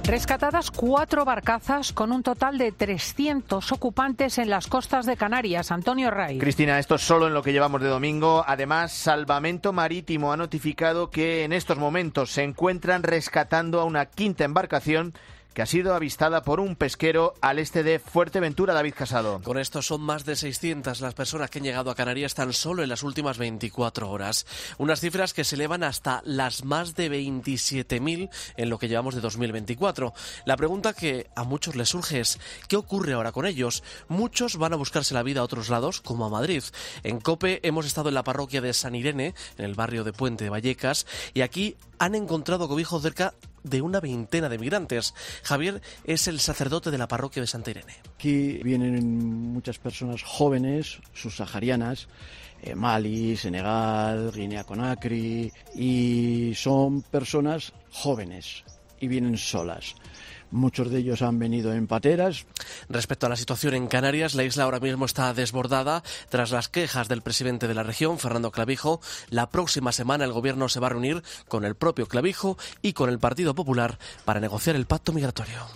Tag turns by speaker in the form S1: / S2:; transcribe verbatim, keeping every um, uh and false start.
S1: Rescatadas cuatro barcazas con un total de trescientos ocupantes en las costas de Canarias. Antonio Ray.
S2: Cristina, esto es solo en lo que llevamos de domingo. Además, Salvamento Marítimo ha notificado que en estos momentos se encuentran rescatando a una quinta embarcación que ha sido avistada por un pesquero al este de Fuerteventura. David Casado.
S3: Con esto son más de seiscientas las personas que han llegado a Canarias tan solo en las últimas veinticuatro horas. Unas cifras que se elevan hasta las más de veintisiete mil en lo que llevamos de dos mil veinticuatro. La pregunta que a muchos les surge es ¿qué ocurre ahora con ellos? Muchos van a buscarse la vida a otros lados, como a Madrid. En COPE hemos estado en la parroquia de San Irene, en el barrio de Puente de Vallecas, y aquí han encontrado cobijo cerca de una veintena de migrantes. Javier es el sacerdote de la parroquia de Santa Irene.
S4: Aquí vienen muchas personas jóvenes, subsaharianas, eh, Mali, Senegal, Guinea-Conakry, y son personas jóvenes y vienen solas. Muchos de ellos han venido en pateras.
S3: Respecto a la situación en Canarias, la isla ahora mismo está desbordada tras las quejas del presidente de la región, Fernando Clavijo. La próxima semana el gobierno se va a reunir con el propio Clavijo y con el Partido Popular para negociar el pacto migratorio.